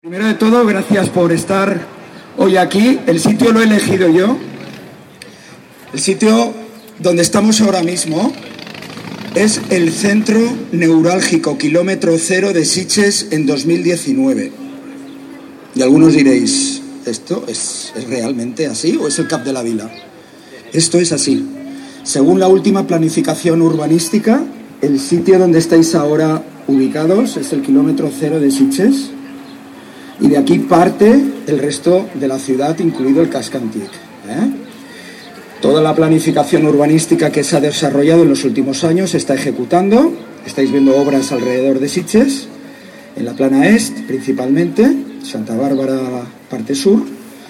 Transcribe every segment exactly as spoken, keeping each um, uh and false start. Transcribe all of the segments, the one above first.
Primero de todo, gracias por estar hoy aquí. El sitio lo he elegido yo. El sitio donde estamos ahora mismo es el centro neurálgico kilómetro cero de Sitges en dos mil diecinueve. Y algunos diréis, ¿esto es, es realmente así o es el Cap de la Vila? Esto es así. Según la última planificación urbanística, el sitio donde estáis ahora ubicados es el kilómetro cero de Sitges. Y de aquí parte el resto de la ciudad, incluido el casco antiguo, ¿eh? Toda la planificación urbanística que se ha desarrollado en los últimos años se está ejecutando. Estáis viendo obras alrededor de Sitges, en la plana Est principalmente, Santa Bárbara, parte sur.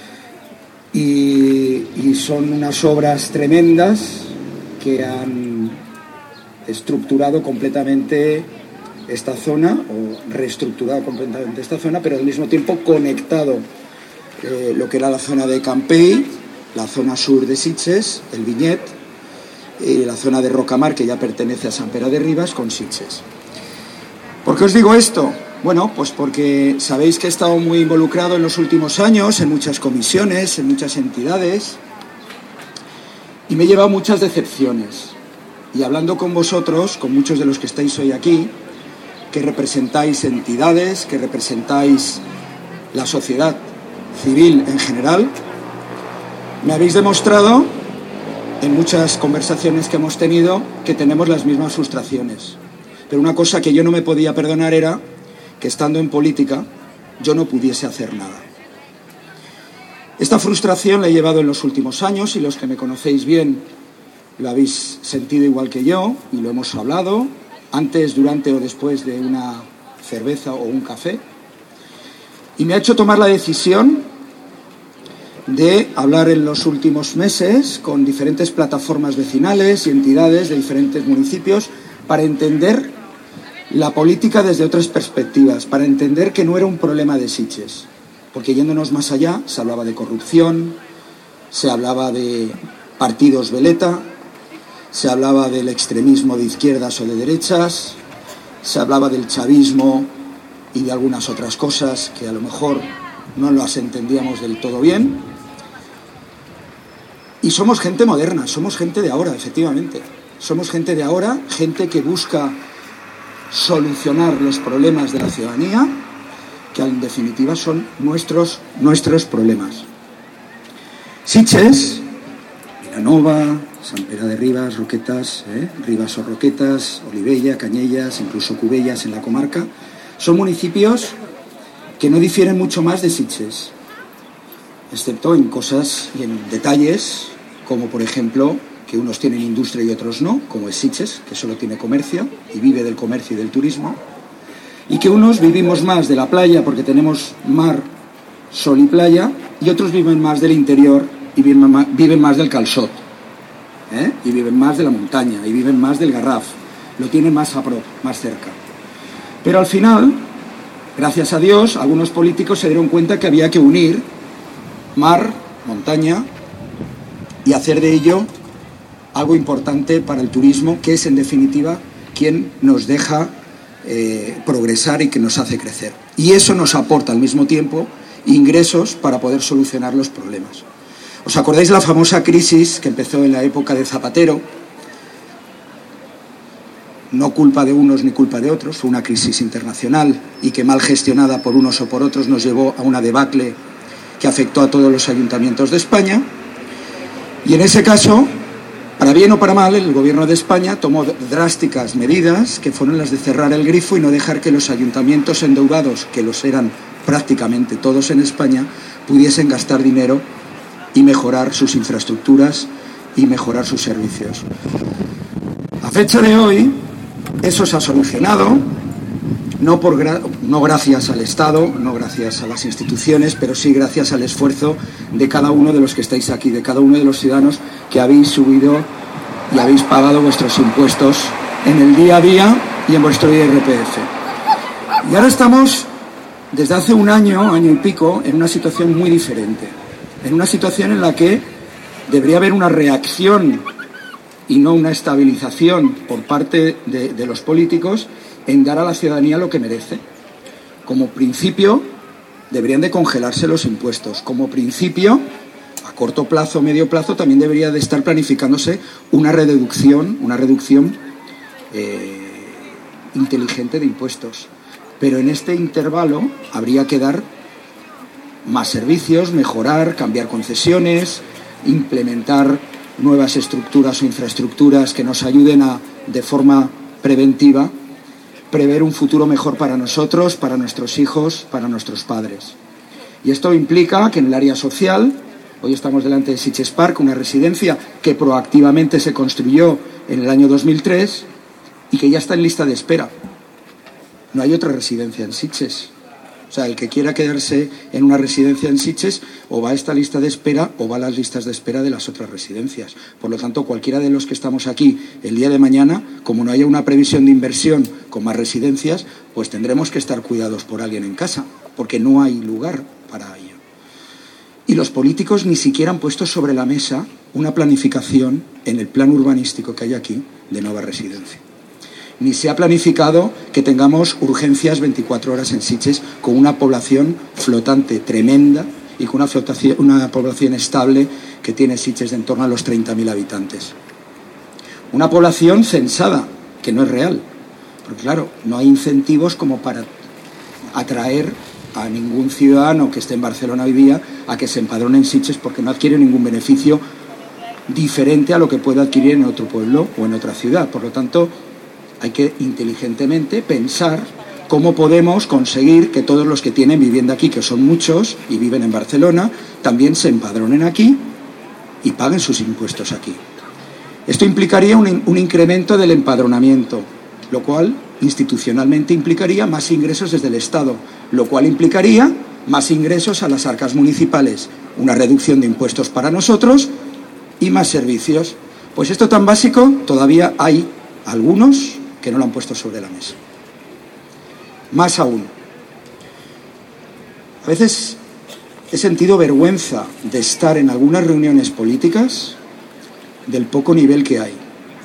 Y, y son unas obras tremendas que han estructurado completamente esta zona, o reestructurado completamente esta zona, pero al mismo tiempo conectado eh, lo que era la zona de Campell, la zona sur de Sitges, el Viñet, y la zona de Rocamar, que ya pertenece a Sant Pere de Ribes, con Sitges. ¿Por qué os digo esto? Bueno, pues porque sabéis que he estado muy involucrado en los últimos años, en muchas comisiones, en muchas entidades, y me he llevado muchas decepciones. Y hablando con vosotros, con muchos de los que estáis hoy aquí, que representáis entidades, que representáis la sociedad civil en general, me habéis demostrado en muchas conversaciones que hemos tenido que tenemos las mismas frustraciones. Pero una cosa que yo no me podía perdonar era que estando en política yo no pudiese hacer nada. Esta frustración la he llevado en los últimos años y los que me conocéis bien lo habéis sentido igual que yo y lo hemos hablado antes, durante o después de una cerveza o un café, y me ha hecho tomar la decisión de hablar en los últimos meses con diferentes plataformas vecinales y entidades de diferentes municipios para entender la política desde otras perspectivas, para entender que no era un problema de Sitges, porque yéndonos más allá se hablaba de corrupción, se hablaba de partidos veleta, se hablaba del extremismo de izquierdas o de derechas, se hablaba del chavismo y de algunas otras cosas que a lo mejor no las entendíamos del todo bien. Y somos gente moderna, somos gente de ahora, efectivamente. Somos gente de ahora, gente que busca solucionar los problemas de la ciudadanía, que en definitiva son nuestros, nuestros problemas. Sitges, Vilanova, Sant Pere de Ribes, Roquetas, eh, Ribes o Roquetas, Olivella, Cañellas, incluso Cubellas en la comarca, son municipios que no difieren mucho más de Sitges, excepto en cosas y en detalles, como por ejemplo que unos tienen industria y otros no, como es Sitges, que solo tiene comercio y vive del comercio y del turismo, y que unos vivimos más de la playa porque tenemos mar, sol y playa, y otros viven más del interior y viven más del calçot, ¿eh? Y viven más de la montaña, y viven más del Garraf, lo tienen más a prop, más cerca. Pero al final, gracias a Dios, algunos políticos se dieron cuenta que había que unir mar, montaña, y hacer de ello algo importante para el turismo, que es en definitiva quien nos deja eh, progresar y que nos hace crecer. Y eso nos aporta al mismo tiempo ingresos para poder solucionar los problemas. ¿Os acordáis la famosa crisis que empezó en la época de Zapatero? No culpa de unos ni culpa de otros, fue una crisis internacional y que mal gestionada por unos o por otros nos llevó a una debacle que afectó a todos los ayuntamientos de España. Y en ese caso, para bien o para mal, el gobierno de España tomó drásticas medidas que fueron las de cerrar el grifo y no dejar que los ayuntamientos endeudados, que los eran prácticamente todos en España, pudiesen gastar dinero y mejorar sus infraestructuras y mejorar sus servicios. A fecha de hoy, eso se ha solucionado, no, por gra- no gracias al Estado, no gracias a las instituciones, pero sí gracias al esfuerzo de cada uno de los que estáis aquí, de cada uno de los ciudadanos que habéis subido y habéis pagado vuestros impuestos en el día a día y en vuestro I R P F. Y ahora estamos, desde hace un año, año y pico, en una situación muy diferente. En una situación en la que debería haber una reacción y no una estabilización por parte de, de los políticos en dar a la ciudadanía lo que merece. Como principio, deberían de congelarse los impuestos. Como principio, a corto plazo o medio plazo, también debería de estar planificándose una reducción, una reducción eh, inteligente de impuestos. Pero en este intervalo habría que dar más servicios, mejorar, cambiar concesiones, implementar nuevas estructuras o infraestructuras que nos ayuden a, de forma preventiva, prever un futuro mejor para nosotros, para nuestros hijos, para nuestros padres. Y esto implica que en el área social, hoy estamos delante de Sitges Park, una residencia que proactivamente se construyó en el año dos mil tres y que ya está en lista de espera. No hay otra residencia en Sitges. O sea, el que quiera quedarse en una residencia en Sitges o va a esta lista de espera o va a las listas de espera de las otras residencias. Por lo tanto, cualquiera de los que estamos aquí el día de mañana, como no haya una previsión de inversión con más residencias, pues tendremos que estar cuidados por alguien en casa, porque no hay lugar para ello. Y los políticos ni siquiera han puesto sobre la mesa una planificación en el plan urbanístico que hay aquí de nueva residencia. Ni se ha planificado que tengamos urgencias veinticuatro horas en Sitges con una población flotante tremenda y con una, flotación, una población estable que tiene Sitges de en torno a los treinta mil habitantes. Una población censada, que no es real, porque claro, no hay incentivos como para atraer a ningún ciudadano que esté en Barcelona hoy día a que se empadrone en Sitges porque no adquiere ningún beneficio diferente a lo que puede adquirir en otro pueblo o en otra ciudad. Por lo tanto, hay que inteligentemente pensar cómo podemos conseguir que todos los que tienen vivienda aquí, que son muchos y viven en Barcelona, también se empadronen aquí y paguen sus impuestos aquí. Esto implicaría un, un incremento del empadronamiento, lo cual institucionalmente implicaría más ingresos desde el Estado, lo cual implicaría más ingresos a las arcas municipales, una reducción de impuestos para nosotros y más servicios. Pues esto tan básico todavía hay algunos que no lo han puesto sobre la mesa. Más aún, a veces he sentido vergüenza de estar en algunas reuniones políticas del poco nivel que hay.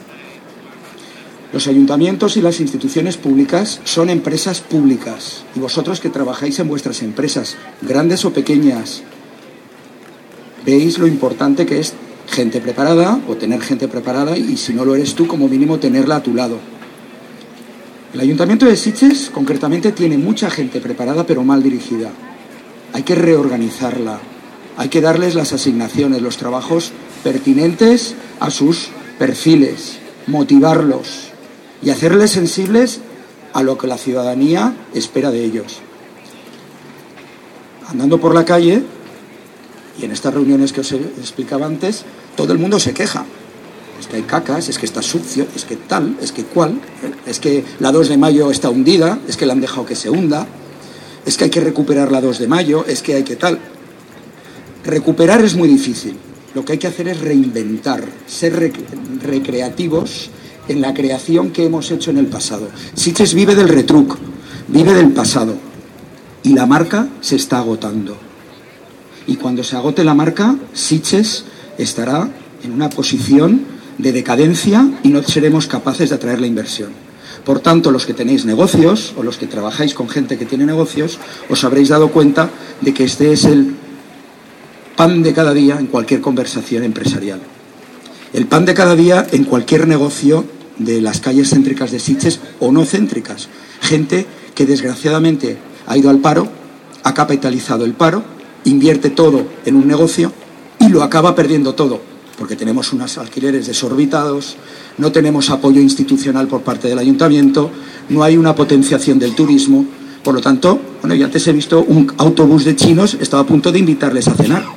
Los ayuntamientos y las instituciones públicas son empresas públicas y vosotros que trabajáis en vuestras empresas, grandes o pequeñas, veis lo importante que es gente preparada o tener gente preparada y si no lo eres tú, como mínimo tenerla a tu lado. El Ayuntamiento de Sitges, concretamente, tiene mucha gente preparada pero mal dirigida. Hay que reorganizarla, hay que darles las asignaciones, los trabajos pertinentes a sus perfiles, motivarlos y hacerles sensibles a lo que la ciudadanía espera de ellos. Andando por la calle, y en estas reuniones que os explicaba antes, todo el mundo se queja. Es que hay cacas, es que está sucio, es que tal, es que cual, es que la dos de mayo está hundida, es que la han dejado que se hunda, es que hay que recuperar la dos de mayo, es que hay que tal. Recuperar es muy difícil. Lo que hay que hacer es reinventar, ser rec- recreativos en la creación que hemos hecho en el pasado. Sitges vive del retruc, vive del pasado y la marca se está agotando. Y cuando se agote la marca, Sitges estará en una posición de decadencia y no seremos capaces de atraer la inversión. Por tanto, los que tenéis negocios o los que trabajáis con gente que tiene negocios, os habréis dado cuenta de que este es el pan de cada día en cualquier conversación empresarial. El pan de cada día en cualquier negocio de las calles céntricas de Sitges o no céntricas. Gente que desgraciadamente ha ido al paro, ha capitalizado el paro, invierte todo en un negocio y lo acaba perdiendo todo, porque tenemos unos alquileres desorbitados, no tenemos apoyo institucional por parte del ayuntamiento, no hay una potenciación del turismo. Por lo tanto, bueno, yo antes he visto un autobús de chinos, estaba a punto de invitarles a cenar.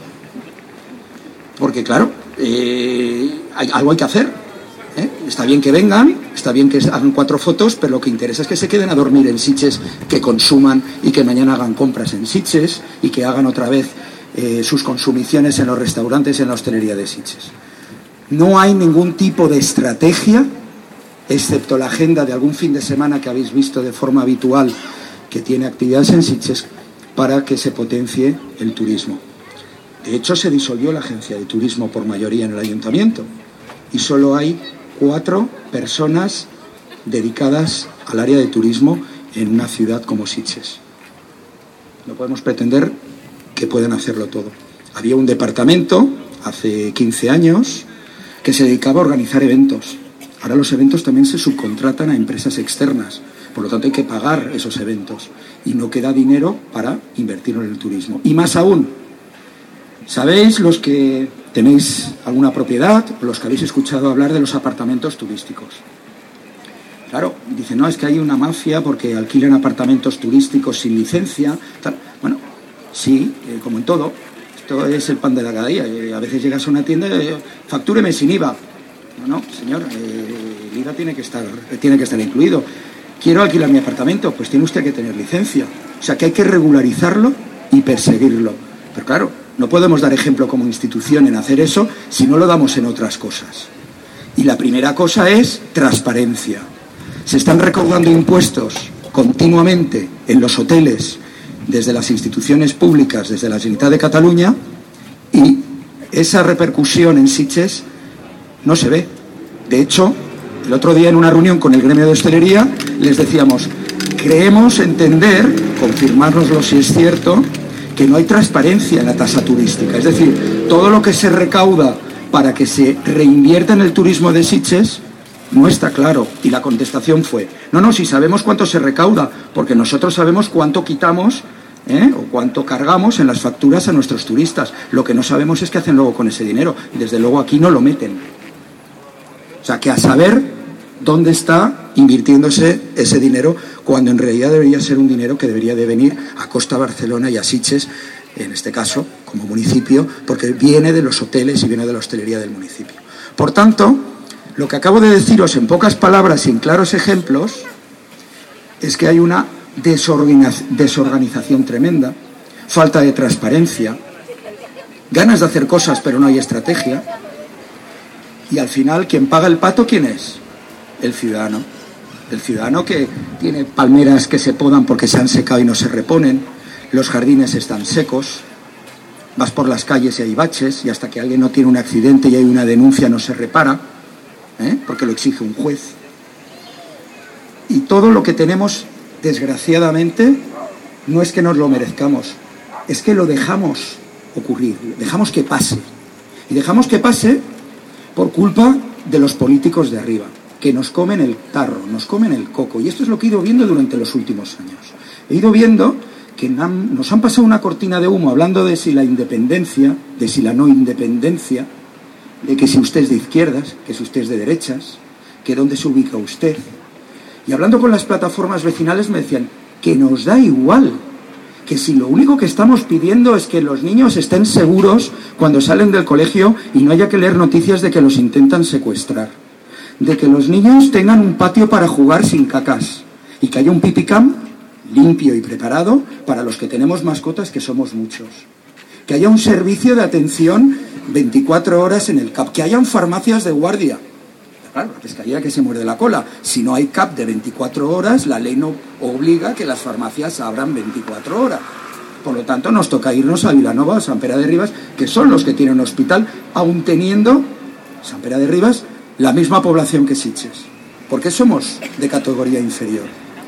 Porque claro, eh, hay, algo hay que hacer. ¿eh? Está bien que vengan, está bien que hagan cuatro fotos, pero lo que interesa es que se queden a dormir en Sitges, que consuman y que mañana hagan compras en Sitges y que hagan otra vez Eh, sus consumiciones en los restaurantes y en la hostelería de Sitges. No hay ningún tipo de estrategia, excepto la agenda de algún fin de semana que habéis visto de forma habitual que tiene actividades en Sitges, para que se potencie el turismo. De hecho, se disolvió la agencia de turismo por mayoría en el ayuntamiento y solo hay cuatro personas dedicadas al área de turismo en una ciudad como Sitges. no podemos pretender que puedan hacerlo todo. Había un departamento hace quince años que se dedicaba a organizar eventos. Ahora los eventos también se subcontratan a empresas externas, por lo tanto hay que pagar esos eventos y no queda dinero para invertirlo en el turismo. Y más aún, ¿sabéis los que tenéis alguna propiedad, los que habéis escuchado hablar de los apartamentos turísticos? Claro, dicen, no, es que hay una mafia porque alquilan apartamentos turísticos sin licencia, tal. Bueno, sí, eh, como en todo, esto es el pan de la cada día. Eh, a veces llegas a una tienda y eh, factúreme sin I V A. No, no, señor, eh, el I V A tiene que estar, eh, tiene que estar incluido. Quiero alquilar mi apartamento, pues tiene usted que tener licencia. O sea que hay que regularizarlo y perseguirlo. Pero claro, no podemos dar ejemplo como institución en hacer eso si no lo damos en otras cosas. Y la primera cosa es transparencia. Se están recaudando impuestos continuamente en los hoteles, desde las instituciones públicas, desde la Generalitat de Cataluña, y esa repercusión en Sitges no se ve. De hecho, el otro día en una reunión con el gremio de hostelería les decíamos, creemos entender, confirmárnoslo si es cierto, que no hay transparencia en la tasa turística. Es decir, todo lo que se recauda para que se reinvierta en el turismo de Sitges no está claro. Y la contestación fue, no, no, si sabemos cuánto se recauda, porque nosotros sabemos cuánto quitamos ¿eh? o cuánto cargamos en las facturas a nuestros turistas. Lo que no sabemos es qué hacen luego con ese dinero. Desde luego aquí no lo meten. O sea, que a saber dónde está invirtiéndose ese dinero, cuando en realidad debería ser un dinero que debería de venir a Costa Barcelona y a Sitges, en este caso, como municipio, porque viene de los hoteles y viene de la hostelería del municipio. Por tanto, lo que acabo de deciros en pocas palabras y en claros ejemplos es que hay una desorganización tremenda, falta de transparencia, ganas de hacer cosas pero no hay estrategia, y al final quien paga el pato, ¿quién es? El ciudadano. El ciudadano que tiene palmeras que se podan porque se han secado y no se reponen, los jardines están secos, vas por las calles y hay baches, y hasta que alguien no tiene un accidente y hay una denuncia no se repara, ¿eh? porque lo exige un juez. Y todo lo que tenemos, desgraciadamente, no es que nos lo merezcamos, es que lo dejamos ocurrir, dejamos que pase. Y dejamos que pase por culpa de los políticos de arriba, que nos comen el tarro, nos comen el coco. Y esto es lo que he ido viendo durante los últimos años. He ido viendo que nos han pasado una cortina de humo hablando de si la independencia, de si la no independencia, de que si usted es de izquierdas, que si usted es de derechas, que dónde se ubica usted. Y hablando con las plataformas vecinales me decían que nos da igual, que si lo único que estamos pidiendo es que los niños estén seguros cuando salen del colegio y no haya que leer noticias de que los intentan secuestrar, de que los niños tengan un patio para jugar sin cacas y que haya un pipicam limpio y preparado para los que tenemos mascotas, que somos muchos, que haya un servicio de atención veinticuatro horas en el C A P, que hayan farmacias de guardia. Claro, la pescaría que se muerde la cola. Si no hay C A P de veinticuatro horas, la ley no obliga que las farmacias abran veinticuatro horas. Por lo tanto, nos toca irnos a Vilanova o Sant Pere de Ribes, que son los que tienen un hospital, aun teniendo Sant Pere de Ribes la misma población que Sitges. ¿Por qué somos de categoría inferior?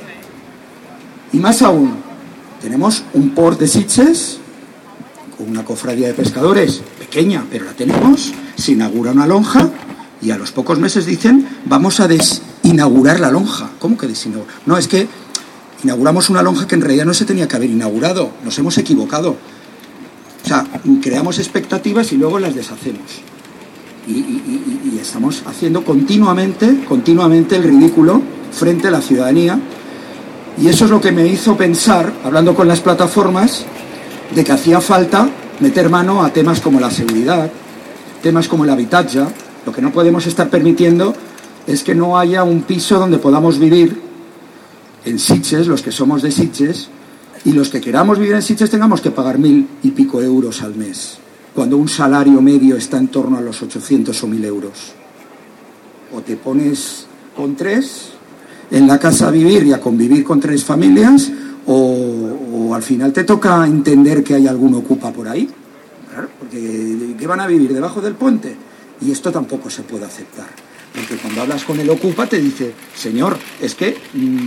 Y más aún, tenemos un port de Sitges, con una cofradía de pescadores pequeña, pero la tenemos, se inaugura una lonja, y a los pocos meses dicen, vamos a desinaugurar la lonja. ¿Cómo que desinaugurar? No, es que inauguramos una lonja que en realidad no se tenía que haber inaugurado. Nos hemos equivocado. O sea, creamos expectativas y luego las deshacemos. Y, y, y, y estamos haciendo continuamente, continuamente el ridículo frente a la ciudadanía. Y eso es lo que me hizo pensar, hablando con las plataformas, de que hacía falta meter mano a temas como la seguridad, temas como el habitatge. Lo que no podemos estar permitiendo es que no haya un piso donde podamos vivir en Sitges, los que somos de Sitges, y los que queramos vivir en Sitges tengamos que pagar mil y pico euros al mes, cuando un salario medio está en torno a los ochocientos o mil euros. O te pones con tres en la casa a vivir y a convivir con tres familias, o, o al final te toca entender que hay algún ocupa por ahí. Claro, porque ¿qué van a vivir? ¿Debajo del puente? Y esto tampoco se puede aceptar, porque cuando hablas con el ocupa te dice, señor, es que mmm,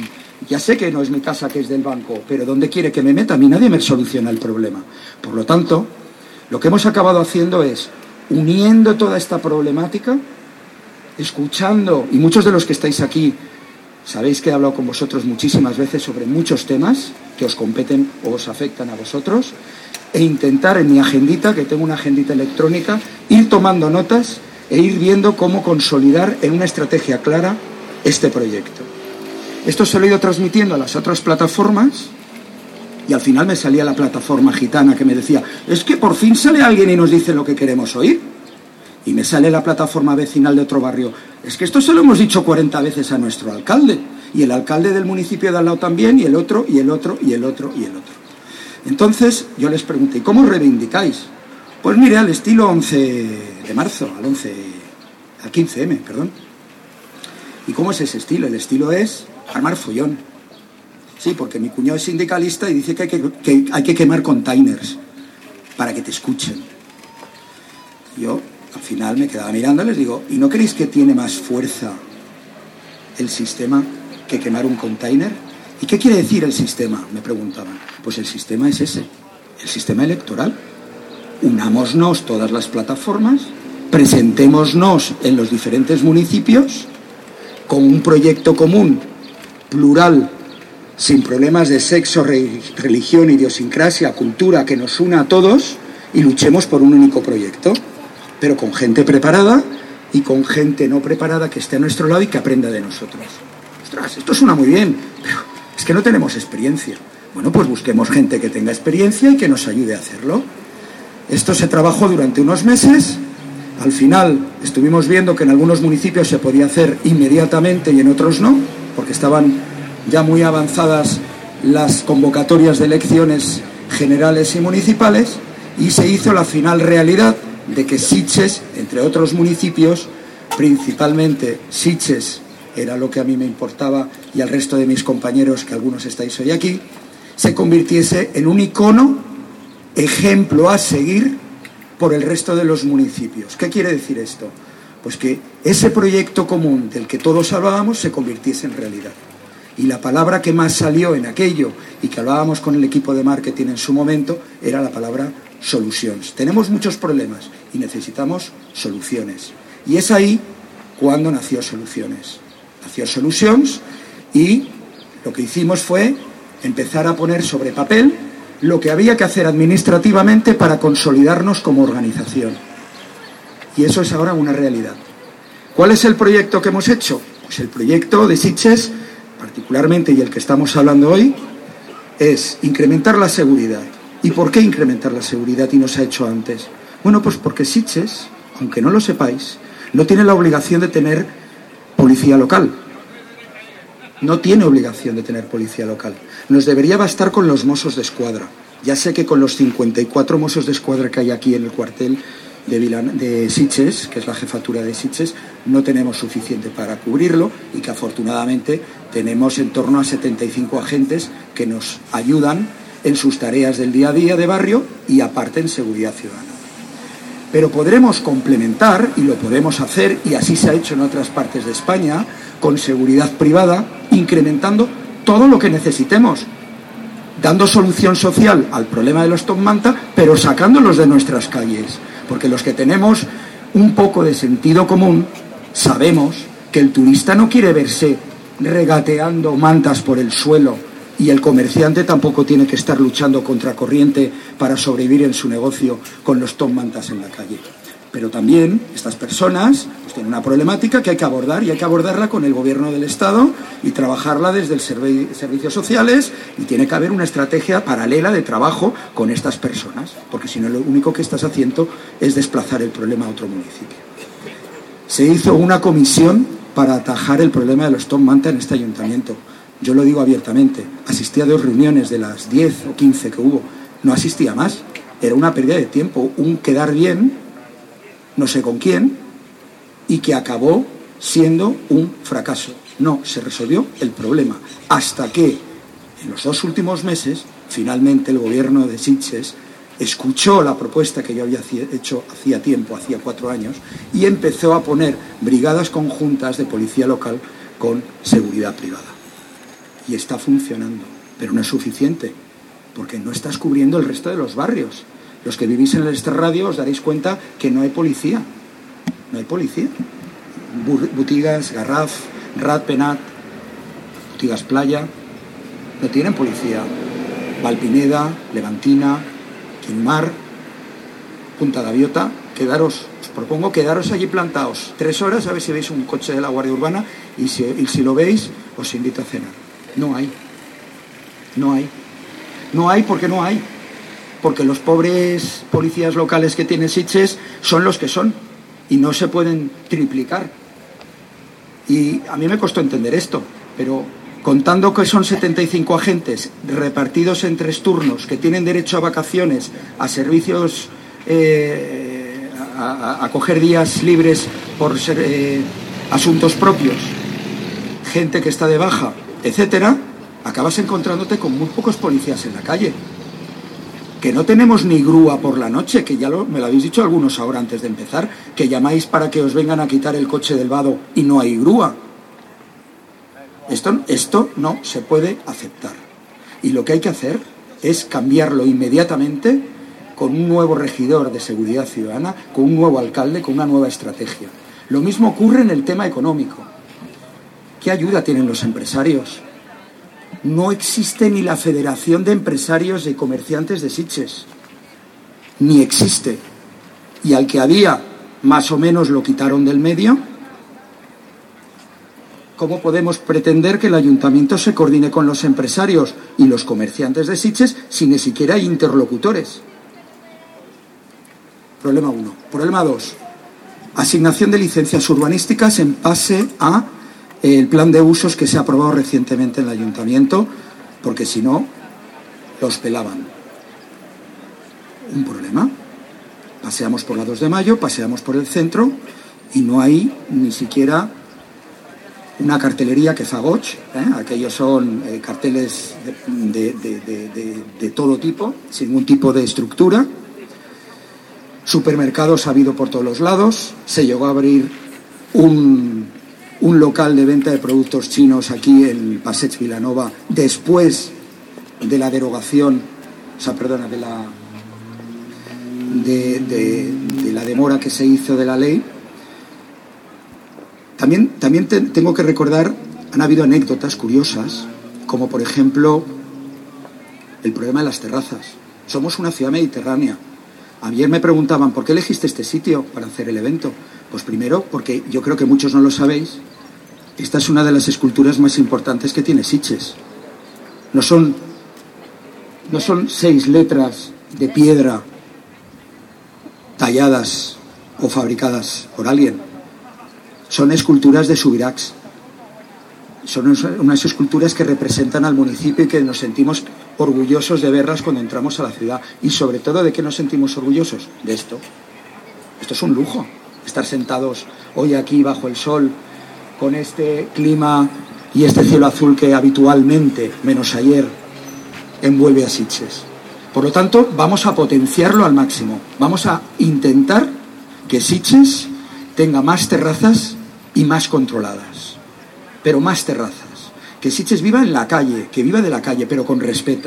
Ya sé que no es mi casa, que es del banco, pero ¿dónde quiere que me meta? A mí nadie me soluciona el problema. Por lo tanto, lo que hemos acabado haciendo es, uniendo toda esta problemática, escuchando, y muchos de los que estáis aquí, sabéis que he hablado con vosotros muchísimas veces sobre muchos temas que os competen o os afectan a vosotros, e intentar en mi agendita, que tengo una agendita electrónica, ir tomando notas e ir viendo cómo consolidar en una estrategia clara este proyecto. Esto se lo he ido transmitiendo a las otras plataformas y al final me salía la plataforma gitana que me decía, es que por fin sale alguien y nos dice lo que queremos oír. Y me sale la plataforma vecinal de otro barrio, es que esto se lo hemos dicho cuarenta veces a nuestro alcalde, y el alcalde del municipio de al lado también, y el otro, y el otro, y el otro, y el otro. Entonces yo les pregunté, ¿cómo os reivindicáis? Pues mire, al estilo once de marzo, al once, al quince eme, perdón. ¿Y cómo es ese estilo? El estilo es armar follón. Sí, porque mi cuñado es sindicalista y dice que hay que, que, hay que quemar containers para que te escuchen. Yo al final me quedaba mirando y les digo, ¿y no creéis que tiene más fuerza el sistema que quemar un container? ¿Y qué quiere decir el sistema?, me preguntaban. Pues el sistema es ese, el sistema electoral. Unámonos todas las plataformas, presentémonos en los diferentes municipios con un proyecto común, plural, sin problemas de sexo, re- religión, idiosincrasia, cultura, que nos una a todos, y luchemos por un único proyecto, pero con gente preparada y con gente no preparada que esté a nuestro lado y que aprenda de nosotros. Ostras, esto suena muy bien, pero es que no tenemos experiencia. Bueno, pues busquemos gente que tenga experiencia y que nos ayude a hacerlo. Esto se trabajó durante unos meses. Al final estuvimos viendo que en algunos municipios se podía hacer inmediatamente y en otros no, porque estaban ya muy avanzadas las convocatorias de elecciones generales y municipales, y se hizo la final realidad de que Sitges, entre otros municipios, principalmente Sitges era lo que a mí me importaba y al resto de mis compañeros, que algunos estáis hoy aquí, se convirtiese en un icono, ejemplo a seguir por el resto de los municipios. ¿Qué quiere decir esto? Pues que ese proyecto común del que todos hablábamos se convirtiese en realidad. Y la palabra que más salió en aquello, y que hablábamos con el equipo de marketing en su momento, era la palabra soluciones. Tenemos muchos problemas y necesitamos soluciones. Y es ahí cuando nació Soluciones. Nació Solutions y lo que hicimos fue empezar a poner sobre papel lo que había que hacer administrativamente para consolidarnos como organización. Y eso es ahora una realidad. ¿Cuál es el proyecto que hemos hecho? Pues el proyecto de Sitges, particularmente, y el que estamos hablando hoy, es incrementar la seguridad. ¿Y por qué incrementar la seguridad y no se ha hecho antes? Bueno, pues porque Sitges, aunque no lo sepáis, no tiene la obligación de tener policía local. No tiene obligación de tener policía local. Nos debería bastar con los Mossos de Escuadra. Ya sé que con los cincuenta y cuatro Mossos de Escuadra que hay aquí en el cuartel de, Vilan- de Sitges, que es la jefatura de Sitges, no tenemos suficiente para cubrirlo, y que afortunadamente tenemos en torno a setenta y cinco agentes que nos ayudan en sus tareas del día a día de barrio y aparte en seguridad ciudadana. Pero podremos complementar, y lo podemos hacer, y así se ha hecho en otras partes de España, con seguridad privada, incrementando todo lo que necesitemos, dando solución social al problema de los top manta, pero sacándolos de nuestras calles. Porque los que tenemos un poco de sentido común sabemos que el turista no quiere verse regateando mantas por el suelo, y el comerciante tampoco tiene que estar luchando contra corriente para sobrevivir en su negocio con los top mantas en la calle. Pero también estas personas pues, tienen una problemática que hay que abordar, y hay que abordarla con el gobierno del Estado y trabajarla desde el servi- servicios sociales, y tiene que haber una estrategia paralela de trabajo con estas personas, porque si no, lo único que estás haciendo es desplazar el problema a otro municipio. Se hizo una comisión para atajar el problema de los top manta en este ayuntamiento. Yo lo digo abiertamente, asistí a dos reuniones de las diez o quince que hubo, no asistía más, era una pérdida de tiempo, un quedar bien, no sé con quién, y que acabó siendo un fracaso. No se resolvió el problema, hasta que en los dos últimos meses, finalmente el gobierno de Sitges escuchó la propuesta que yo había hecho hacía tiempo, hacía cuatro años, y empezó a poner brigadas conjuntas de policía local con seguridad privada. y está funcionando, pero no es suficiente, porque no estás cubriendo el resto de los barrios. Los que vivís en este radio os daréis cuenta que no hay policía, no hay policía. Botigas, Garraf, Rat Penat, Botigas Playa, no tienen policía. Valpineda, Levantina, Quinmar, Punta Gaviota, quedaros, os propongo quedaros allí plantados tres horas a ver si veis un coche de la Guardia Urbana y si, y si lo veis os invito a cenar. No hay, no hay, no hay porque no hay, porque los pobres policías locales que tiene Sitges son los que son y no se pueden triplicar. Y a mí me costó entender esto, pero contando que son setenta y cinco agentes repartidos en tres turnos que tienen derecho a vacaciones, a servicios, eh, a, a, a coger días libres por ser, eh, asuntos propios, gente que está de baja, etcétera, acabas encontrándote con muy pocos policías en la calle. Que no tenemos ni grúa por la noche, que ya lo, me lo habéis dicho algunos ahora antes de empezar, que llamáis para que os vengan a quitar el coche del vado y no hay grúa. Esto, esto no se puede aceptar. Y lo que hay que hacer es cambiarlo inmediatamente con un nuevo regidor de seguridad ciudadana, con un nuevo alcalde, con una nueva estrategia. Lo mismo ocurre en el tema económico. ¿Qué ayuda tienen los empresarios? No existe ni la Federación de Empresarios y Comerciantes de Sitges. Ni existe. Y al que había, más o menos lo quitaron del medio. ¿Cómo podemos pretender que el ayuntamiento se coordine con los empresarios y los comerciantes de Sitges si ni siquiera hay interlocutores? Problema uno. Problema dos. Asignación de licencias urbanísticas en base a el plan de usos que se ha aprobado recientemente en el ayuntamiento, porque si no, los pelaban. Un problema. Paseamos por la dos de mayo, paseamos por el centro y no hay ni siquiera una cartelería que fagoch, ¿eh? Aquellos son eh, carteles de, de, de, de, de todo tipo, sin ningún tipo de estructura. Supermercados ha habido por todos los lados. Se llegó a abrir un, un local de venta de productos chinos aquí en Passeig Vilanova después de la derogación, o sea, perdona, de la de, de, de la demora que se hizo de la ley. También, también te, tengo que recordar, han habido anécdotas curiosas, como por ejemplo el problema de las terrazas. Somos una ciudad mediterránea. Ayer me preguntaban, ¿por qué elegiste este sitio para hacer el evento? Pues primero, porque yo creo que muchos no lo sabéis, esta es una de las esculturas más importantes que tiene Sitges. No son, no son seis letras de piedra talladas o fabricadas por alguien. Son esculturas de Subirachs. Son unas esculturas que representan al municipio y que nos sentimos orgullosos de verlas cuando entramos a la ciudad. Y sobre todo, ¿de qué nos sentimos orgullosos? De esto. Esto es un lujo. Estar sentados hoy aquí bajo el sol, con este clima y este cielo azul que habitualmente, menos ayer, envuelve a Sitges. Por lo tanto, vamos a potenciarlo al máximo. Vamos a intentar que Sitges tenga más terrazas y más controladas, pero más terrazas. Que Sitges viva en la calle, que viva de la calle, pero con respeto.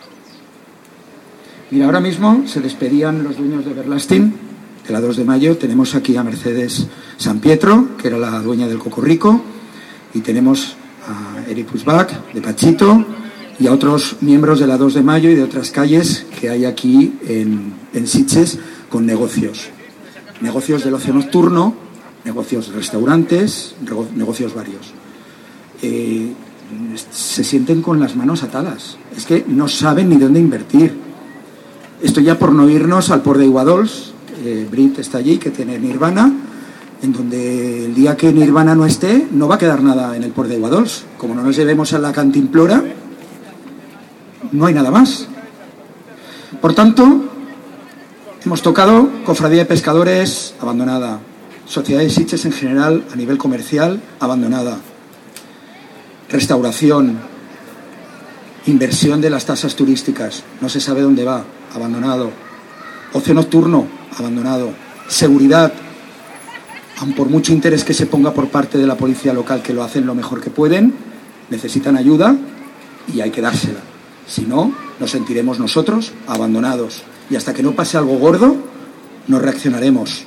Mira, ahora mismo se despedían los dueños de Berlastin, de la dos de mayo. Tenemos aquí a Mercedes San Pietro, que era la dueña del Cocorrico, y tenemos a Eric Puigbac, de Pachito, y a otros miembros de la dos de mayo y de otras calles que hay aquí en, en Sitges con negocios. Negocios del ocio nocturno, negocios restaurantes, negocios varios. Eh, se sienten con las manos atadas. Es que no saben ni dónde invertir. Esto ya por no irnos al Port de Iguadols. Eh, Brit está allí, que tiene Nirvana, en donde el día que Nirvana no esté, no va a quedar nada en el Port de Iguadols. Como no nos llevemos a la cantimplora, no hay nada más. Por tanto, hemos tocado Cofradía de Pescadores, abandonada. Sociedad de Sitges en general, a nivel comercial, abandonada. Restauración, inversión de las tasas turísticas, no se sabe dónde va, abandonado. Ocio nocturno, abandonado. Seguridad, aun por mucho interés que se ponga por parte de la policía local, que lo hacen lo mejor que pueden, necesitan ayuda, y hay que dársela. Si no, nos sentiremos nosotros abandonados. Y hasta que no pase algo gordo, no reaccionaremos.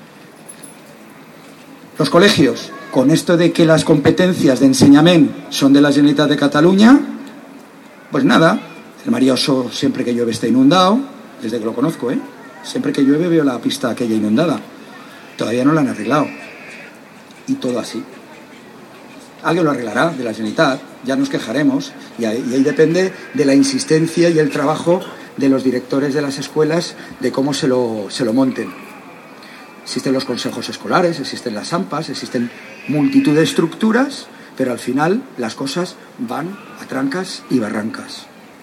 Los colegios, con esto de que las competencias de enseñament son de la Generalitat de Cataluña, pues nada, el María Oso siempre que llueve está inundado, desde que lo conozco, ¿eh? Siempre que llueve veo la pista aquella inundada. Todavía no la han arreglado. Y todo así. Alguien lo arreglará de la Generalitat, ya nos quejaremos, y ahí, y ahí depende de la insistencia y el trabajo de los directores de las escuelas, de cómo se lo, se lo monten. Existen los consejos escolares, existen las AMPAs, existen multitud de estructuras, pero al final las cosas van a trancas y barrancas.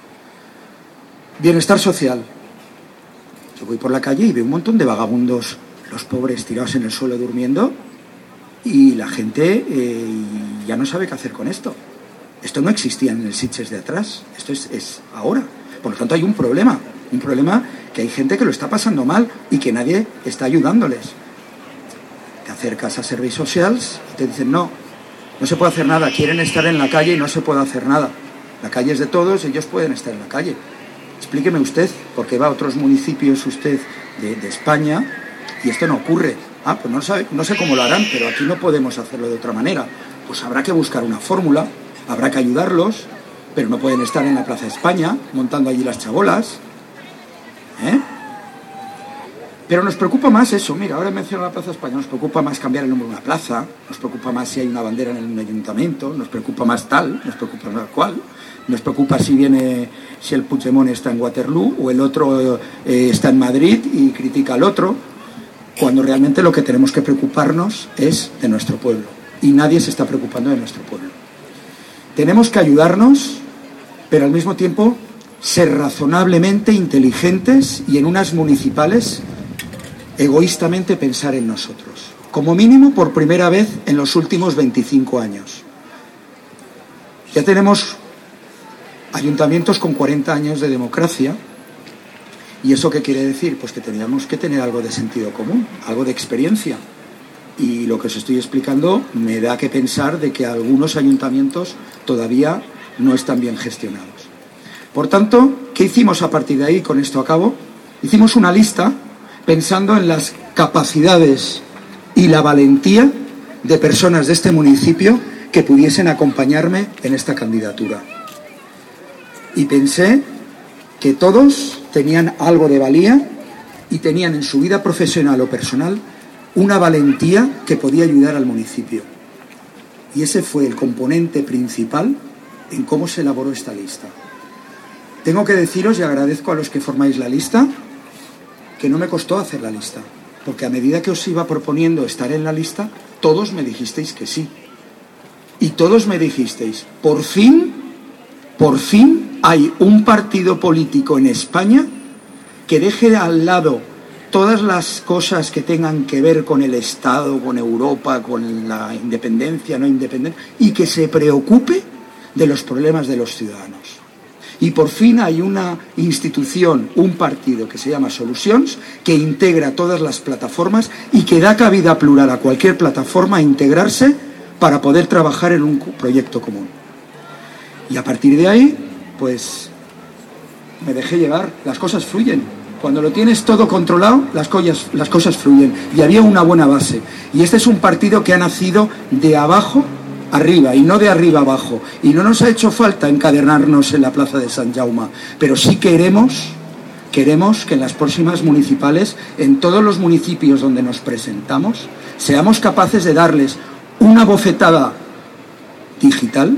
Bienestar social. Yo voy por la calle y veo un montón de vagabundos, los pobres tirados en el suelo durmiendo, y la gente eh, ya no sabe qué hacer con esto. Esto no existía en el Sitges de atrás, esto es, es ahora. Por lo tanto hay un problema, un problema que hay gente que lo está pasando mal y que nadie está ayudándoles. Te acercas a Serveis Socials y te dicen no, no se puede hacer nada, quieren estar en la calle y no se puede hacer nada. La calle es de todos, ellos pueden estar en la calle. Explíqueme usted, porque va a otros municipios usted de, de España y esto no ocurre. Ah, pues no, sabe, no sé cómo lo harán, pero aquí no podemos hacerlo de otra manera. Pues habrá que buscar una fórmula, habrá que ayudarlos, pero no pueden estar en la Plaza España montando allí las chabolas. ¿Eh? Pero nos preocupa más eso. Mira, ahora menciono la Plaza España, nos preocupa más cambiar el nombre de una plaza, nos preocupa más si hay una bandera en el ayuntamiento, nos preocupa más tal, nos preocupa más cual, nos preocupa si viene, si el Puigdemont está en Waterloo o el otro eh, está en Madrid y critica al otro, cuando realmente lo que tenemos que preocuparnos es de nuestro pueblo. Y nadie se está preocupando de nuestro pueblo. Tenemos que ayudarnos, pero al mismo tiempo ser razonablemente inteligentes y en unas municipales egoístamente pensar en nosotros. Como mínimo por primera vez en los últimos veinticinco años. Ya tenemos ayuntamientos con cuarenta años de democracia. ¿Y eso qué quiere decir? Pues que teníamos que tener algo de sentido común, algo de experiencia. Y lo que os estoy explicando me da que pensar de que algunos ayuntamientos todavía no están bien gestionados. Por tanto, ¿qué hicimos a partir de ahí? Con esto a cabo, hicimos una lista pensando en las capacidades y la valentía de personas de este municipio que pudiesen acompañarme en esta candidatura. Y pensé que todos tenían algo de valía y tenían en su vida profesional o personal una valentía que podía ayudar al municipio. Y ese fue el componente principal en cómo se elaboró esta lista. Tengo que deciros, y agradezco a los que formáis la lista, que no me costó hacer la lista, porque a medida que os iba proponiendo estar en la lista, todos me dijisteis que sí. Y todos me dijisteis, por fin, por fin hay un partido político en España que deje al lado todas las cosas que tengan que ver con el Estado, con Europa, con la independencia, no independencia, y que se preocupe de los problemas de los ciudadanos. Y por fin hay una institución, un partido que se llama Solucions, que integra todas las plataformas y que da cabida plural a cualquier plataforma a integrarse para poder trabajar en un proyecto común. Y a partir de ahí, pues, me dejé llevar, las cosas fluyen. Cuando lo tienes todo controlado, las cosas, las cosas fluyen. Y había una buena base. Y este es un partido que ha nacido de abajo arriba y no de arriba abajo. Y no nos ha hecho falta encadernarnos en la Plaza de Sant Jaume. Pero sí queremos, queremos que en las próximas municipales, en todos los municipios donde nos presentamos, seamos capaces de darles una bofetada digital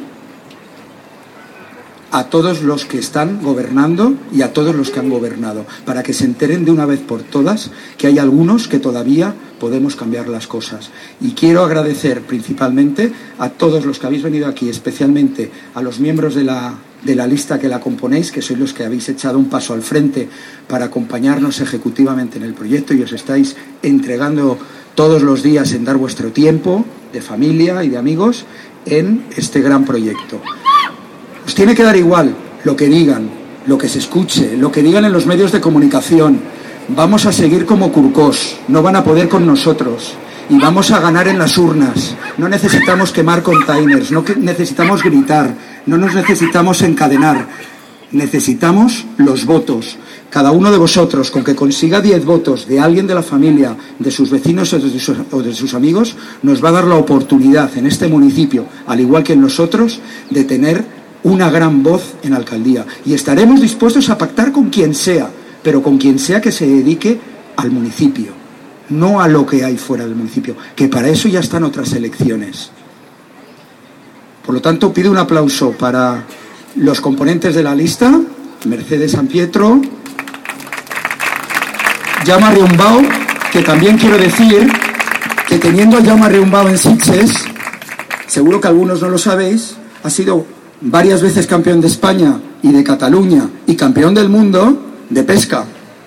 a todos los que están gobernando y a todos los que han gobernado, para que se enteren de una vez por todas que hay algunos que todavía podemos cambiar las cosas. Y quiero agradecer principalmente a todos los que habéis venido aquí, especialmente a los miembros de la, de la lista que la componéis, que sois los que habéis echado un paso al frente para acompañarnos ejecutivamente en el proyecto y os estáis entregando todos los días en dar vuestro tiempo de familia y de amigos en este gran proyecto. Os tiene que dar igual lo que digan, lo que se escuche, lo que digan en los medios de comunicación. Vamos a seguir como Curcós, no van a poder con nosotros. Y vamos a ganar en las urnas. No necesitamos quemar containers, no necesitamos gritar, no nos necesitamos encadenar, necesitamos los votos. Cada uno de vosotros, con que consiga diez votos de alguien de la familia, de sus vecinos o de sus, o de sus amigos, nos va a dar la oportunidad en este municipio, al igual que en nosotros, de tener una gran voz en alcaldía. Y estaremos dispuestos a pactar con quien sea, pero con quien sea que se dedique al municipio, no a lo que hay fuera del municipio, que para eso ya están otras elecciones. Por lo tanto, pido un aplauso para los componentes de la lista: Mercedes Sampietro, Jaume Riumbau, que también quiero decir que teniendo a Jaume Riumbau en Sitges, seguro que algunos no lo sabéis, ha sido varias veces campeón de España y de Cataluña y campeón del mundo de pesca.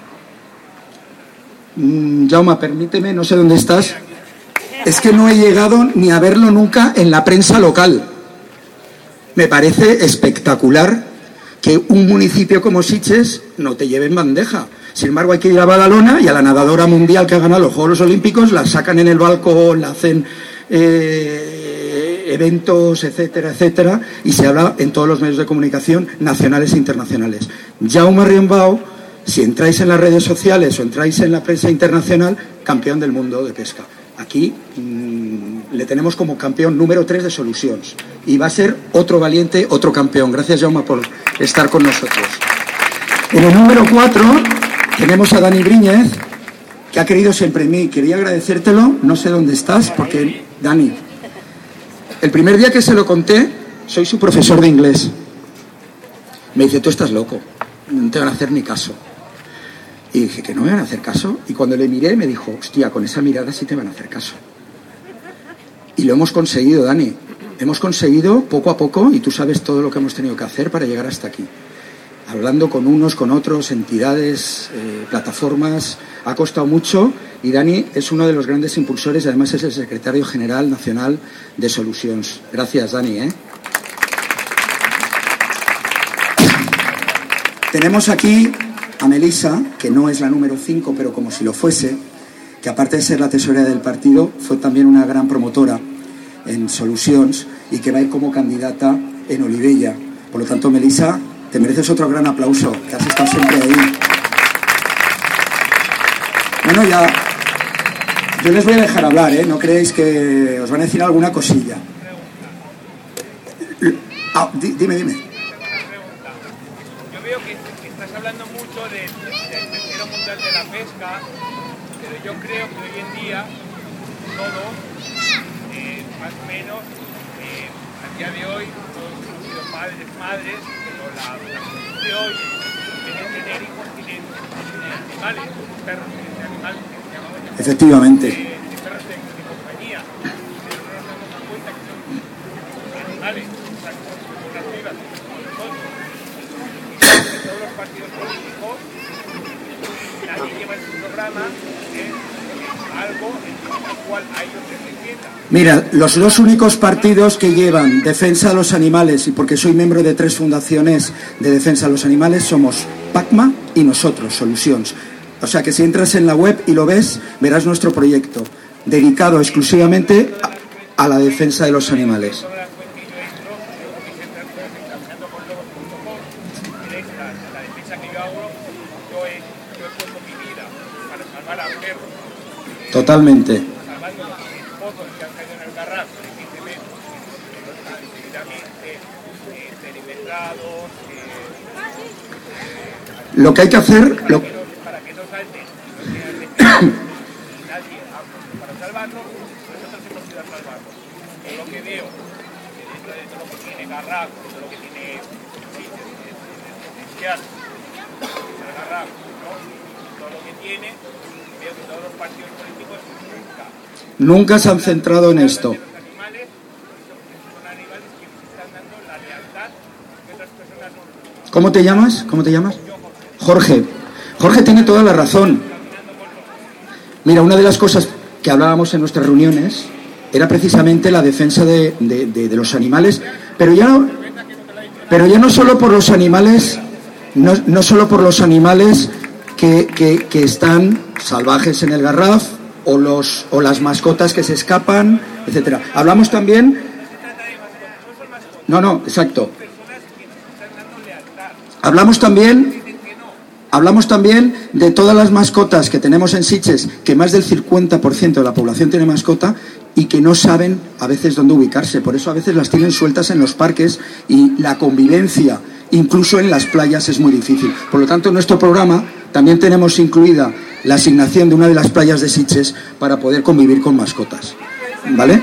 Mm, Jaume, permíteme, no sé dónde estás. Es que no he llegado ni a verlo nunca en la prensa local. Me parece espectacular que un municipio como Sitges no te lleve en bandeja. Sin embargo, hay que ir a Badalona y a la nadadora mundial que ha ganado los Juegos Olímpicos la sacan en el balcón, la hacen eh, eventos, etcétera, etcétera, y se habla en todos los medios de comunicación nacionales e internacionales. Jaume Riumbau, si entráis en las redes sociales o entráis en la prensa internacional, campeón del mundo de pesca. Aquí mmm, le tenemos como campeón número tres de Solucions. Y va a ser otro valiente, otro campeón. Gracias, Jaume, por estar con nosotros. En el número cuatro tenemos a Dani Briñez, que ha querido siempre en mí. Quería agradecértelo, no sé dónde estás, porque, Dani, el primer día que se lo conté, soy su profesor de inglés. Me dice, tú estás loco, no te van a hacer ni caso. Y dije, ¿que no me van a hacer caso? Y cuando le miré, me dijo, hostia, con esa mirada sí te van a hacer caso. Y lo hemos conseguido, Dani. Hemos conseguido poco a poco, y tú sabes todo lo que hemos tenido que hacer para llegar hasta aquí. Hablando con unos, con otros, entidades, eh, plataformas, ha costado mucho, y Dani es uno de los grandes impulsores, y además es el secretario general nacional de Solucions. Gracias, Dani, ¿eh? Tenemos aquí a Melissa, que no es la número cinco, pero como si lo fuese, que aparte de ser la tesorera del partido, fue también una gran promotora en Solucions y que va a ir como candidata en Olivella. Por lo tanto, Melissa, te mereces otro gran aplauso, que has estado siempre ahí. Bueno, ya, yo les voy a dejar hablar, ¿eh? No creéis que os van a decir alguna cosilla. Ah, di, dime, dime. Yo veo que, que estás hablando mucho del de, tercero mundial de la pesca, pero yo creo que hoy en día todo, eh, más o menos, eh, a día de hoy, todos los padres, madres, pero la, la juventud de hoy tienen tener hijos, tienen, tienen animales, perros, tienen animales que se llaman efectivamente. De, de perros de, de compañía, pero no nos damos cuenta que son animales, o sea, que son unas vivas, como nosotros. En todos los partidos políticos, nadie lleva en su programa eh, algo en el cual a ellos les entienda. Mira, los dos únicos partidos que llevan defensa a los animales, y porque soy miembro de tres fundaciones de defensa a los animales, somos PACMA y nosotros, Solucions. O sea que si entras en la web y lo ves, verás nuestro proyecto, dedicado exclusivamente a, a la defensa de los animales. Totalmente. Lo que hay que hacer, lo... para que no salten, nadie para salvarlos, nosotros hemos ido a salvarlos. Yo lo que veo, dentro de todo lo que tiene Garraf, todo lo que tiene esencial, Garraf, ¿no? Todo lo que tiene, veo que todos los partidos políticos nunca, nunca se han centrado en esto. Los animales son animales que están dando la lealtad que otras personas no. ¿Cómo te llamas? ¿Cómo te llamas? Jorge. Jorge tiene toda la razón. Mira, una de las cosas que hablábamos en nuestras reuniones era precisamente la defensa de, de, de, de los animales, pero ya no, pero ya no solo por los animales, no, no solo por los animales que, que, que están salvajes en el Garraf, o los o las mascotas que se escapan, etcétera. Hablamos también. No, no, exacto. Hablamos también, hablamos también de todas las mascotas que tenemos en Sitges, que más del cincuenta por ciento de la población tiene mascota y que no saben a veces dónde ubicarse. Por eso a veces las tienen sueltas en los parques y la convivencia, incluso en las playas, es muy difícil. Por lo tanto, en nuestro programa también tenemos incluida la asignación de una de las playas de Sitges para poder convivir con mascotas. ¿Vale?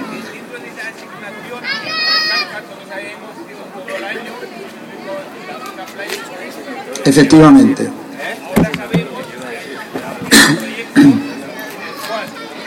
Efectivamente. Ahora sabemos el proyecto en el cual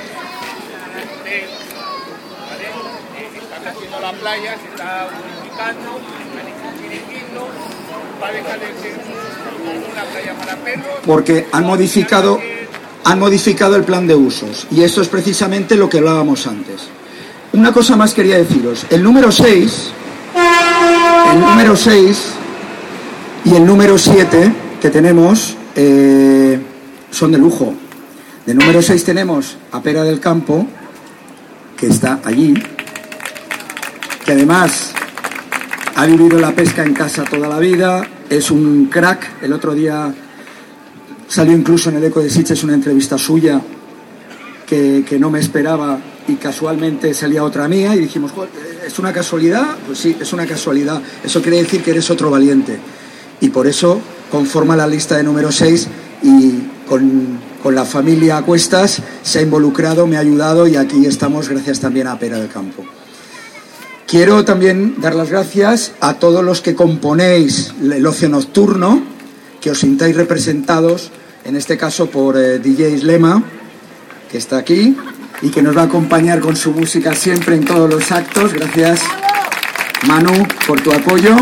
están haciendo la playa, se está unificando, están dirigiendo, va a dejar de ser una playa para perros. Porque han modificado, han modificado el plan de usos y eso es precisamente lo que hablábamos antes. Una cosa más quería deciros. El número seis, el número seis y el número siete que tenemos eh, son de lujo. De número seis tenemos a Pera del Campo, que está allí, que además ha vivido la pesca en casa toda la vida, es un crack. El otro día salió incluso en el Eco de Sitges una entrevista suya que, que no me esperaba y casualmente salía otra mía y dijimos, ¿es una casualidad? Pues sí, es una casualidad. Eso quiere decir que eres otro valiente. Y por eso conforma la lista de número seis y con, con la familia a cuestas se ha involucrado, me ha ayudado y aquí estamos gracias también a Pera del Campo. Quiero también dar las gracias a todos los que componéis el ocio nocturno, que os sintáis representados, en este caso por eh, D J Islema, que está aquí y que nos va a acompañar con su música siempre en todos los actos. Gracias, Manu, por tu apoyo.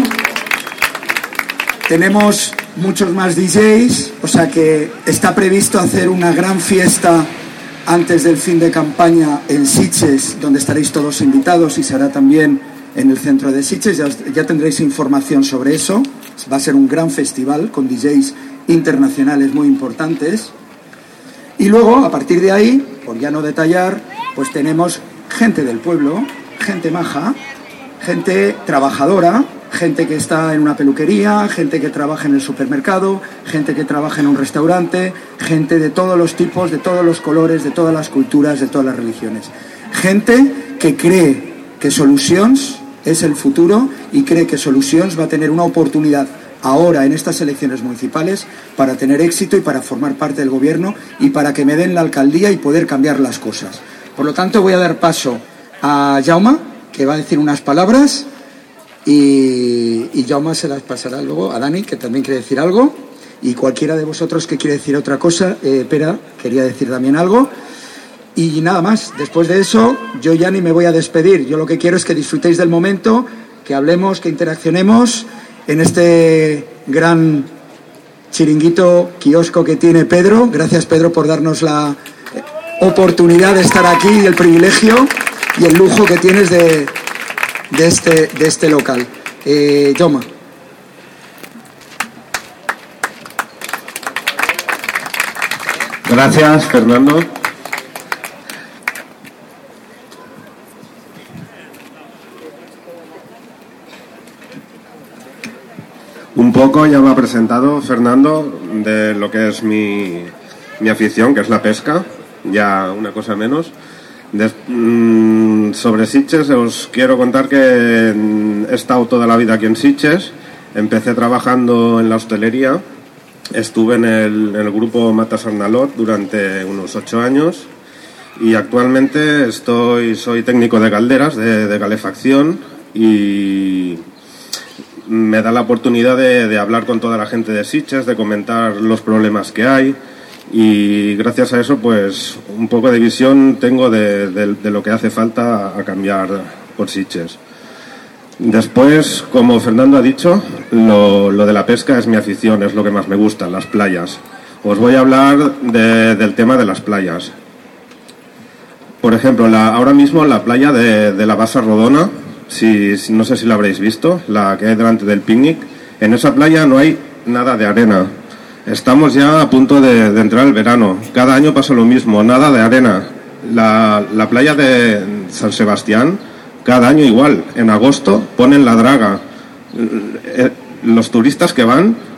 Tenemos muchos más D Js, o sea que está previsto hacer una gran fiesta antes del fin de campaña en Sitges, donde estaréis todos invitados y se hará también en el centro de Sitges. Ya, ya tendréis información sobre eso. Va a ser un gran festival con D Js internacionales muy importantes. Y luego, a partir de ahí, por ya no detallar, pues tenemos gente del pueblo, gente maja, gente trabajadora, gente que está en una peluquería, gente que trabaja en el supermercado, gente que trabaja en un restaurante, gente de todos los tipos, de todos los colores, de todas las culturas, de todas las religiones. Gente que cree que Solucions es el futuro y cree que Solucions va a tener una oportunidad ahora en estas elecciones municipales para tener éxito y para formar parte del gobierno y para que me den la alcaldía y poder cambiar las cosas. Por lo tanto, voy a dar paso a Jaume, que va a decir unas palabras. Y, y Jaume se las pasará luego a Dani, que también quiere decir algo, y cualquiera de vosotros que quiere decir otra cosa. eh, Pera quería decir también algo, y nada más. Después de eso yo ya ni me voy a despedir. Yo lo que quiero es que disfrutéis del momento, que hablemos, que interaccionemos en este gran chiringuito, kiosco que tiene Pedro. Gracias, Pedro, por darnos la oportunidad de estar aquí y el privilegio y el lujo que tienes de de este, de este local. Eh, Jaume. Gracias, Fernando. Un poco ya me ha presentado Fernando de lo que es mi, mi afición, que es la pesca, ya una cosa menos. De, mmm, sobre Sitges os quiero contar que he estado toda la vida aquí en Sitges. Empecé trabajando en la hostelería, estuve en el, en el grupo Matas Arnalot durante unos ocho años y actualmente estoy soy técnico de calderas, de, de calefacción, y me da la oportunidad de, de hablar con toda la gente de Sitges, de comentar los problemas que hay. Y gracias a eso, pues, un poco de visión tengo de, de, de lo que hace falta a cambiar por Sitges. Después, como Fernando ha dicho, lo, lo de la pesca es mi afición, es lo que más me gusta, las playas. Os voy a hablar de, del tema de las playas. Por ejemplo, la, ahora mismo la playa de, de la Bassa Rodona, si, si, no sé si la habréis visto, la que hay delante del picnic, en esa playa no hay nada de arena. Estamos ya a punto de, de entrar el verano. Cada año pasa lo mismo, nada de arena. La, la playa de San Sebastián, cada año igual. En agosto ponen la draga. Los turistas que van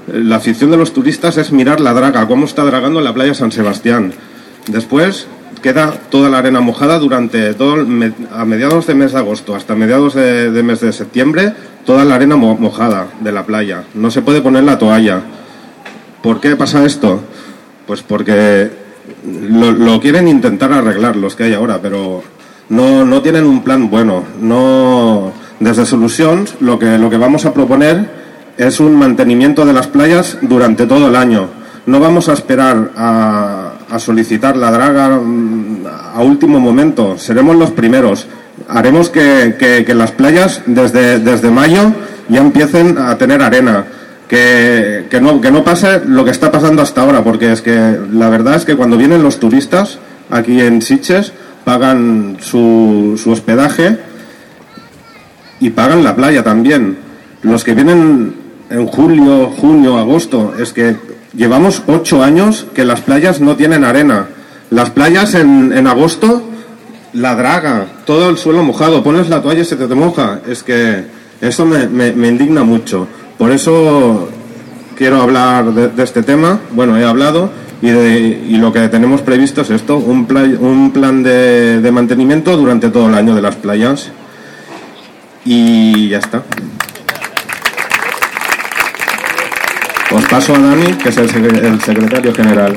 la afición de los turistas es mirar la draga, cómo está dragando en la playa San Sebastián. Después queda toda la arena mojada durante todo el, a mediados de mes de agosto hasta mediados de, de mes de septiembre, toda la arena mo, mojada de la playa. No se puede poner la toalla. ¿Por qué pasa esto? Pues porque lo, lo quieren intentar arreglar los que hay ahora, pero no, no tienen un plan bueno. No, desde Solucions lo que, lo que vamos a proponer es un mantenimiento de las playas durante todo el año. No vamos a esperar a, a solicitar la draga a último momento. Seremos los primeros. Haremos que, que, que las playas desde, desde mayo ya empiecen a tener arena. Que, que, no, que no pase lo que está pasando hasta ahora, porque es que la verdad es que cuando vienen los turistas aquí en Sitges pagan su, su hospedaje y pagan la playa también. Los que vienen en julio, junio, agosto, es que llevamos ocho años que las playas no tienen arena. Las playas en, en agosto, la draga, todo el suelo mojado, pones la toalla y se te, te moja. Es que eso me, me, me indigna mucho. Por eso quiero hablar de, de este tema. Bueno, he hablado y, de, y lo que tenemos previsto es esto, un, play, un plan de, de mantenimiento durante todo el año de las playas. Y ya está. Os paso a Dani, que es el, el secretario general.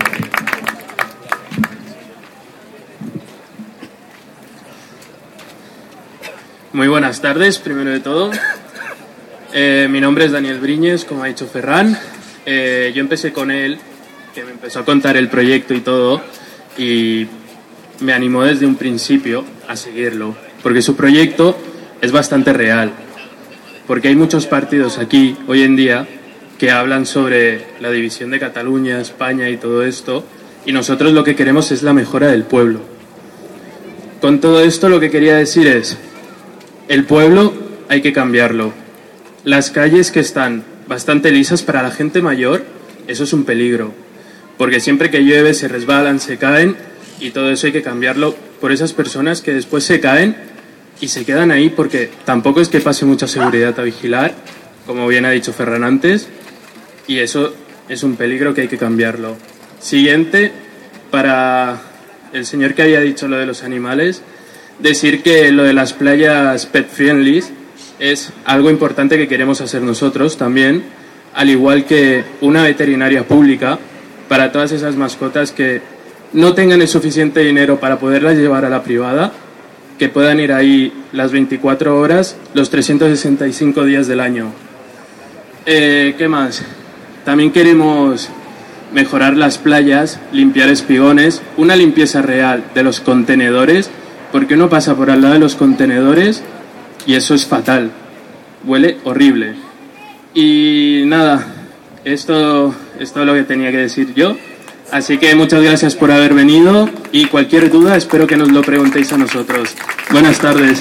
Muy buenas tardes, primero de todo. Eh, mi nombre es Daniel Briñes, como ha dicho Ferran. Eh, yo empecé con él, que me empezó a contar el proyecto y todo, y me animó desde un principio a seguirlo, porque su proyecto es bastante real, porque hay muchos partidos aquí, hoy en día, que hablan sobre la división de Cataluña, España y todo esto, y nosotros lo que queremos es la mejora del pueblo. Con todo esto lo que quería decir es, el pueblo hay que cambiarlo. Las calles que están bastante lisas para la gente mayor, eso es un peligro, porque siempre que llueve se resbalan, se caen, y todo eso hay que cambiarlo por esas personas que después se caen y se quedan ahí, porque tampoco es que pase mucha seguridad a vigilar, como bien ha dicho Ferran antes, y eso es un peligro que hay que cambiarlo. Siguiente, para el señor que había dicho lo de los animales, decir que lo de las playas pet friendly es algo importante que queremos hacer nosotros también, al igual que una veterinaria pública para todas esas mascotas que no tengan el suficiente dinero para poderlas llevar a la privada, que puedan ir ahí las veinticuatro horas, los trescientos sesenta y cinco días del año. Eh, ¿Qué más? También queremos mejorar las playas, limpiar espigones, una limpieza real de los contenedores, porque uno pasa por al lado de los contenedores y eso es fatal, huele horrible. Y nada, esto es todo lo que tenía que decir yo, así que muchas gracias por haber venido y cualquier duda espero que nos lo preguntéis a nosotros. Buenas tardes.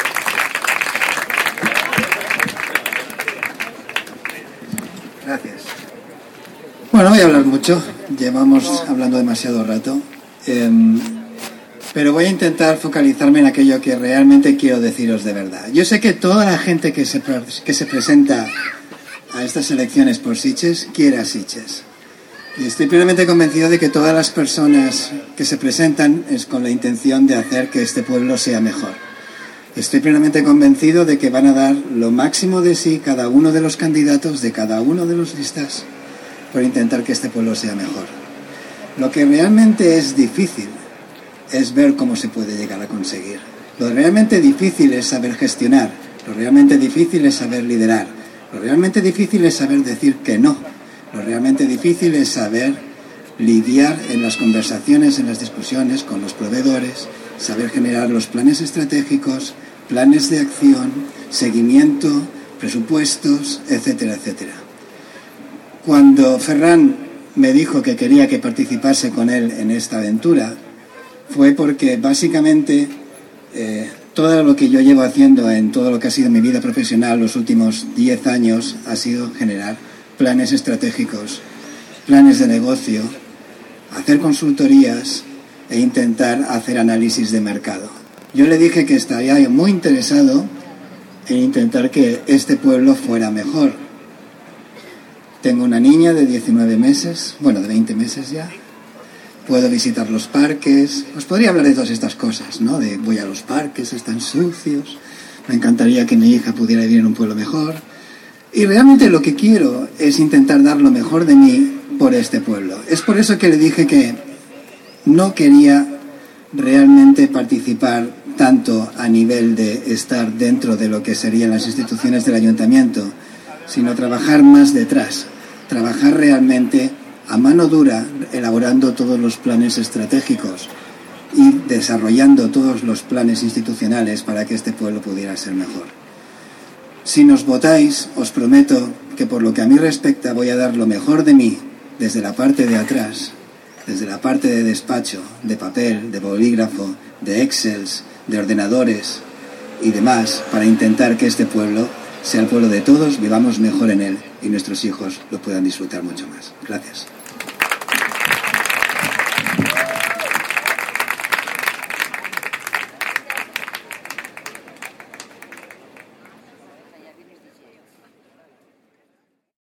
Gracias. Bueno, voy a hablar mucho, llevamos hablando demasiado rato, eh, pero voy a intentar focalizarme en aquello que realmente quiero deciros de verdad. Yo sé que toda la gente que se, que se presenta a estas elecciones por Sitges quiere a Sitges. Y estoy plenamente convencido de que todas las personas que se presentan es con la intención de hacer que este pueblo sea mejor. Estoy plenamente convencido de que van a dar lo máximo de sí cada uno de los candidatos de cada uno de los listas por intentar que este pueblo sea mejor. Lo que realmente es difícil es ver cómo se puede llegar a conseguir. Lo realmente difícil es saber gestionar, lo realmente difícil es saber liderar, lo realmente difícil es saber decir que no, lo realmente difícil es saber lidiar en las conversaciones, en las discusiones con los proveedores, saber generar los planes estratégicos, planes de acción, seguimiento, presupuestos, etcétera, etcétera. Cuando Ferran me dijo que quería que participase con él en esta aventura, fue porque básicamente eh, todo lo que yo llevo haciendo en todo lo que ha sido mi vida profesional los últimos diez años ha sido generar planes estratégicos, planes de negocio, hacer consultorías e intentar hacer análisis de mercado. Yo le dije que estaría muy interesado en intentar que este pueblo fuera mejor. Tengo una niña de diecinueve meses, bueno, de veinte meses ya. Puedo visitar los parques. Os podría hablar de todas estas cosas, ¿no? De voy a los parques, están sucios. Me encantaría que mi hija pudiera vivir en un pueblo mejor. Y realmente lo que quiero es intentar dar lo mejor de mí por este pueblo. Es por eso que le dije que no quería realmente participar tanto a nivel de estar dentro de lo que serían las instituciones del ayuntamiento, sino trabajar más detrás, trabajar realmente a mano dura, elaborando todos los planes estratégicos y desarrollando todos los planes institucionales para que este pueblo pudiera ser mejor. Si nos votáis, os prometo que por lo que a mí respecta voy a dar lo mejor de mí desde la parte de atrás, desde la parte de despacho, de papel, de bolígrafo, de Excels, de ordenadores y demás, para intentar que este pueblo sea el pueblo de todos, vivamos mejor en él y nuestros hijos lo puedan disfrutar mucho más. Gracias.